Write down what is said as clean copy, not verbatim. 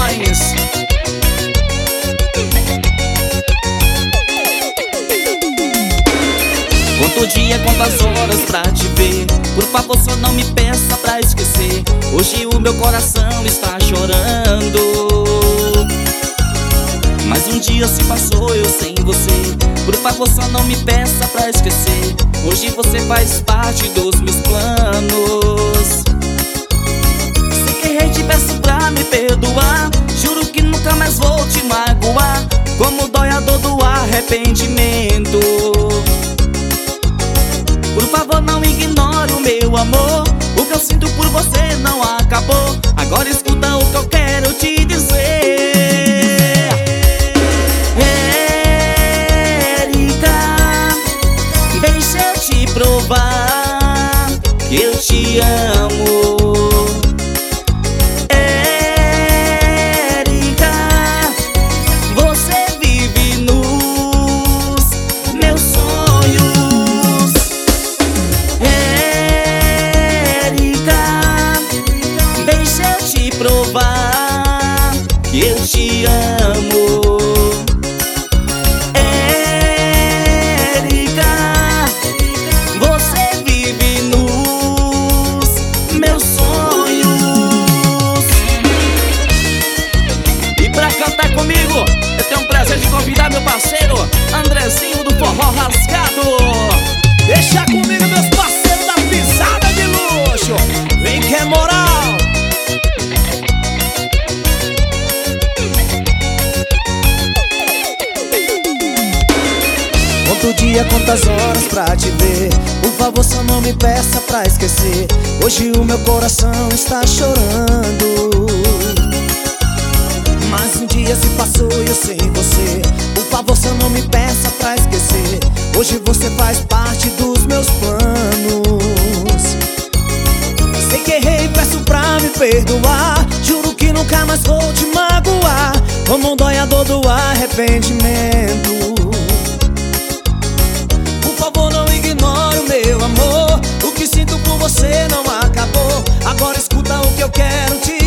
Produções. Conto o dia, conto as horas pra te ver. Por favor, só não me peça pra esquecer. Hoje o meu coração está chorando. Mais um dia se passou eu sem você. Por favor, só não me peça pra esquecer. Hoje você faz parte dos meus planos. Sei que errei, te peço pra me perdoar. Juro que nunca mais vou te magoar. Como dói a dor do arrependimento. Por favor, não ignore o meu amor. O que eu sinto por você não acabou. Agora escuta o que eu quero te dizer. Érica, deixa eu te provar que eu te amo. Érica, você vive nos meus sonhos. Deixa eu te provar que eu te amo. Érica, você vive nos meus sonhos. E pra cantar comigo, eu tenho um prazer de convidar meu parceiro Andrezinho do Forró Rasgado. Deixa comigo, meus parceiros da pisada de luxo. Vem que é moral. Quanto dia, quantas horas pra te ver. Por favor, só não me peça pra esquecer. Hoje o meu coração está chorando. Mais um dia se passou e eu sem você. Por favor, só não me peça pra esquecer. Hoje você faz parte dos meus planos. Sei que errei, peço pra me perdoar. Juro que nunca mais vou te magoar. Como dói a dor do arrependimento. Por favor, não ignore o meu amor. O que sinto por você não acabou. Agora escuta o que eu quero te